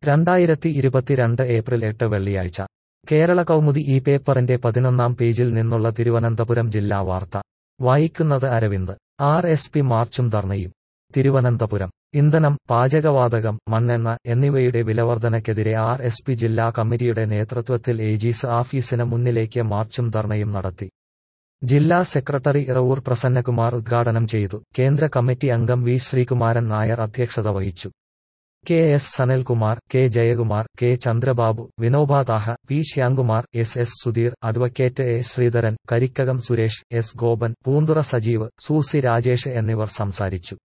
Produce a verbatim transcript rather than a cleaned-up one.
രണ്ടായിരത്തി ഇരുപത്തിരണ്ട് ഏപ്രിൽ എട്ട് വെള്ളിയാഴ്ച കേരള കൗമുദി ഈ പേപ്പറിന്റെ പതിനൊന്നാം പേജിൽ നിന്നുള്ള തിരുവനന്തപുരം ജില്ലാ വാർത്ത വായിക്കുന്നത് അരവിന്ദ്. ആർ എസ് പി മാർച്ചും ധർണയും. തിരുവനന്തപുരം. ഇന്ധനം, പാചകവാതകം, മണ്ണെണ്ണ എന്നിവയുടെ വിലവർധനയ്ക്കെതിരെ ആർ എസ് പി ജില്ലാ കമ്മിറ്റിയുടെ നേതൃത്വത്തിൽ ഏജീസ് ഓഫീസിന് മുന്നിലേക്ക് മാർച്ചും ധർണയും നടത്തി. ജില്ലാ സെക്രട്ടറി ഇറവൂർ പ്രസന്നകുമാർ ഉദ്ഘാടനം ചെയ്തു. കേന്ദ്ര കമ്മിറ്റി അംഗം വി ശ്രീകുമാരൻ നായർ അധ്യക്ഷത വഹിച്ചു. K S Sanalkumar, K Jayakumar, K Chandrababu, Vinoba Thaha, P Syamkumar, S S Sudheer, advocate A Sreedharan, Karikkakom Suresh, S Gopan, Poonthura Sajeev, Susy Rajesh എന്നിവർ സംസാരിച്ചു.